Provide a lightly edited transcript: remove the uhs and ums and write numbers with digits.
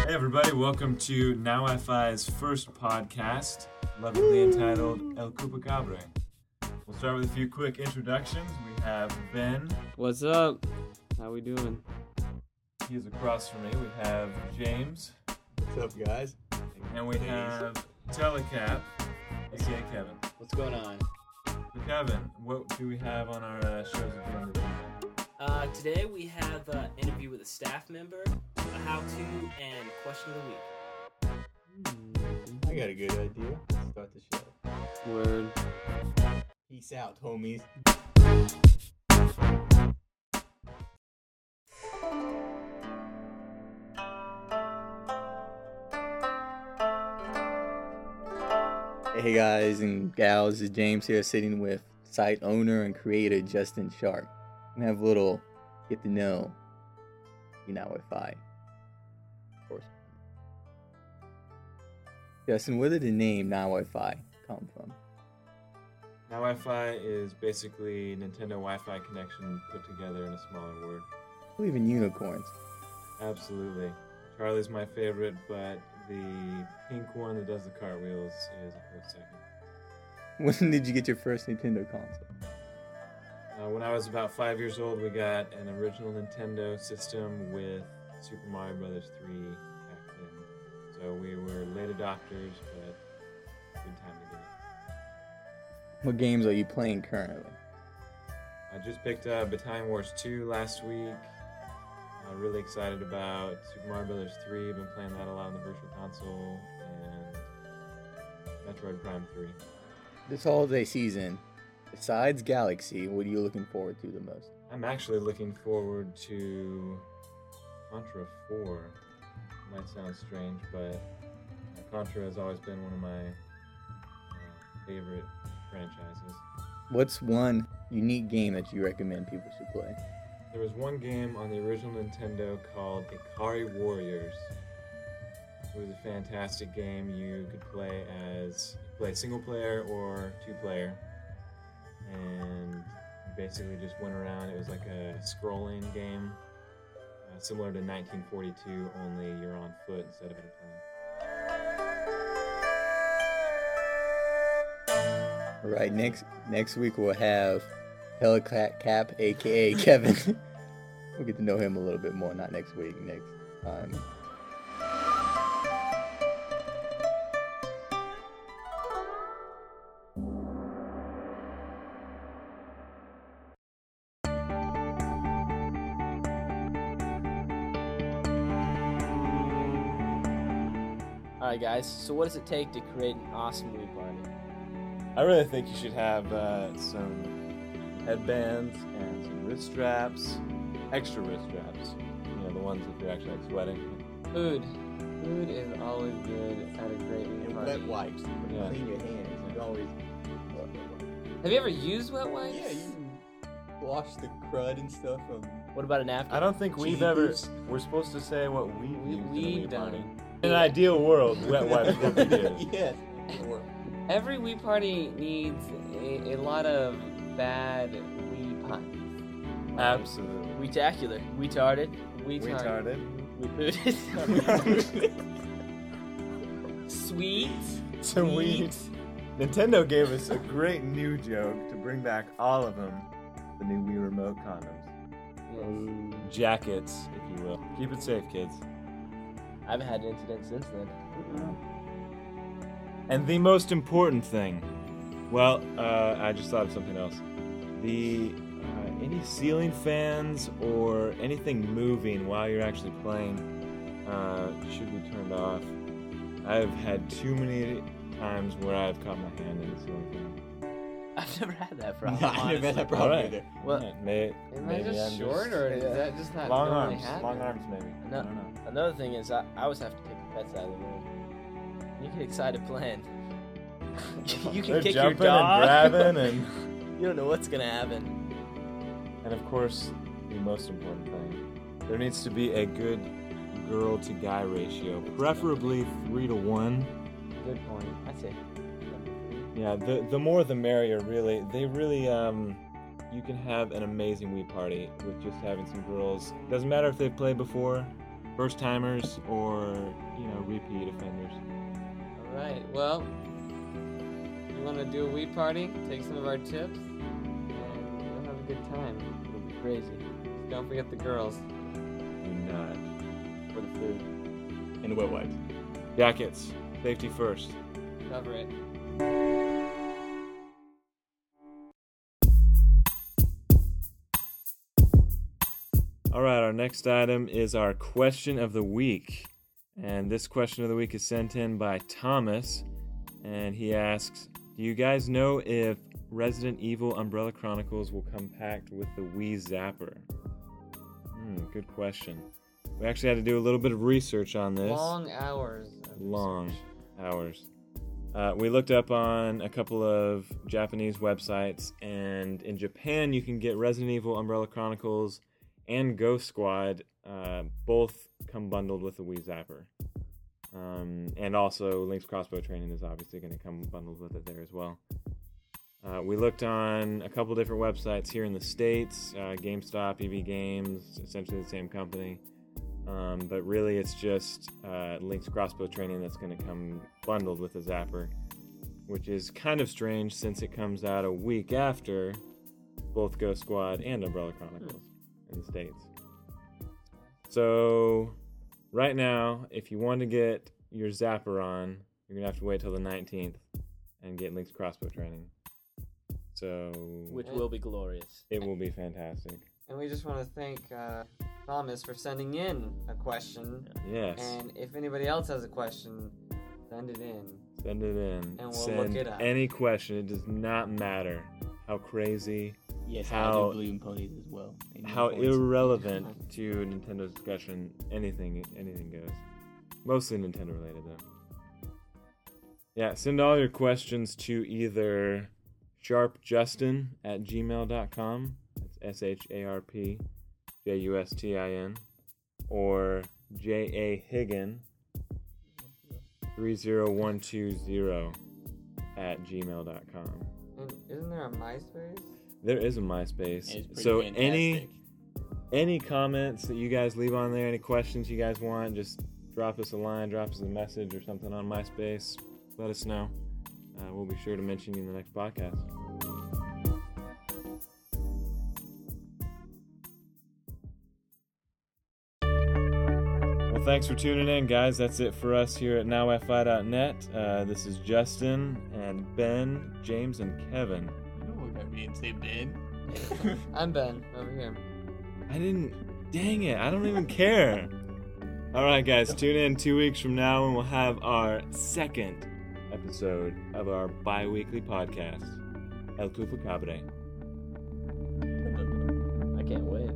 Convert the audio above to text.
Hey everybody, welcome to Now Wi-Fi's first podcast, lovingly entitled El Cupacabre. We'll start with a few quick introductions. We have Ben. What's up? How we doing? He's across from me. We have James. What's up, guys? And we have Telecap, aka Kevin. What's going on? So Kevin, what do we have on our shows at the end of the evening? Today we have an interview with a staff member, a how-to, and question of the week. I got a good idea. Let's start the show. Word. Peace out, homies. Hey guys and gals, it's James here sitting with site owner and creator Justin Sharp. We have a little get to know Now Wi-Fi. Of course. Justin, where did the name Now Wi-Fi come from? Now Wi-Fi is basically Nintendo Wi-Fi connection put together in a smaller word. I believe in unicorns. Absolutely. Charlie's my favorite, but the pink one that does the cartwheels is a close second. When did you get your first Nintendo console? When I was about 5 years old, we got an original Nintendo system with Super Mario Bros. 3 packed in. So we were late adopters, but good time to get it. What games are you playing currently? I just picked up Battalion Wars 2 last week. Really excited about Super Mario Bros. 3. Been playing that a lot on the Virtual Console, and Metroid Prime 3. This holiday season, besides Galaxy, what are you looking forward to the most? I'm actually looking forward to Contra 4. Might sound strange, but Contra has always been one of my favorite franchises. What's one unique game that you recommend people should play? There was one game on the original Nintendo called Ikari Warriors. It was a fantastic game. You could play single player or two player, and you basically just went around. It was like a scrolling game, similar to 1942, only you're on foot instead of in a plane. All right, next week we'll have Cap, aka Kevin. We'll get to know him a little bit more, not next week, next time. Alright guys, so what does it take to create an awesome Wii party? I really think you should have some headbands and some wrist straps, extra wrist straps. You know, the ones if you're actually like sweating. Food. Food is always good at a great Wii party. Wet wipes. Yeah. Clean your hands. You always. Have you ever used wet wipes? Yeah, you wash the crud and stuff from. What about a napkin? I don't think we've Cheese ever. boots. We're supposed to say what we've used in a We've Wii party. done. In an ideal world, wet wipes would be used. Yes. Every Wii party needs a lot of bad Wii puns. Absolutely. Wee-tacular. Retarded. Retarded. Retarded. Sweet. Sweet. Nintendo gave us a great new joke to bring back all of them. The new Wii Remote condoms. Yes. Jackets, if you will. Keep it safe, kids. I haven't had an incident since then. And the most important thing, well, I just thought of something else. Any ceiling fans or anything moving while you're actually playing should be turned off. I've had too many times where I've caught my hand in a ceiling fan. I've never had that problem. I never had that problem Alright. either. Well, Yeah, Am I maybe just I'm short, or is that just not long normally arms? happen? Long arms, maybe. No. I don't know. Another thing is, I always have to kick the pets out of the room. You get excited playing. You can They're kick your jumping dog. and grabbing and. You don't know what's gonna happen. And of course, the most important thing, there needs to be a good girl to guy ratio, preferably 3 to 1. Good point. I'd say. Yeah, the more the merrier, really. They really, you can have an amazing Wii party with just having some girls. Doesn't matter if they've played before, first timers or repeat offenders. All right. Well, you want to do a weed party? Take some of our tips, and you'll have a good time. It'll be crazy. Just don't forget the girls. Do not. For the food. And the wet wipes. Jackets. Safety first. Cover it. All right, our next item is our question of the week. And this question of the week is sent in by Thomas. And he asks, do you guys know if Resident Evil Umbrella Chronicles will come packed with the Wii Zapper? Good question. We actually had to do a little bit of research on this. Long hours. Long hours. We looked up on a couple of Japanese websites, and in Japan you can get Resident Evil Umbrella Chronicles and Ghost Squad both come bundled with the Wii Zapper. And also Link's Crossbow Training is obviously going to come bundled with it there as well. We looked on a couple different websites here in the States, GameStop, EB Games, essentially the same company. But really it's just Link's Crossbow Training that's going to come bundled with the Zapper, which is kind of strange since it comes out a week after both Ghost Squad and Umbrella Chronicles in the States. So right now, if you want to get your Zapper on, you're going to have to wait till the 19th and get Link's Crossbow Training. So Which will be glorious. it will be fantastic. And we just want to thank Thomas for sending in a question. Yes. And if anybody else has a question, send it in. Send it in. And we'll Send look it up. any question. It does not matter how crazy, Yes, I How- do believe in ponies as well. They need how points. irrelevant to Nintendo's discussion anything goes. Mostly Nintendo related though. Yeah, send all your questions to either sharpjustin@gmail.com. That's SHARPJUSTIN, or JAHiggin30120 And isn't there a MySpace? There is a MySpace. And it's pretty So fantastic. any comments that you guys leave on there, any questions you guys want, just drop us a line, drop us a message or something on MySpace. Let us know. We'll be sure to mention you in the next podcast. Well, thanks for tuning in, guys. That's it for us here at NowFi.net. This is Justin and Ben, James, and Kevin. You don't look at me and say Ben. I'm Ben, over here. I didn't. Dang it! I don't even care. All right, guys. Tune in 2 weeks from now, and we'll have our second episode of our bi-weekly podcast, El Cupacabre. I can't wait.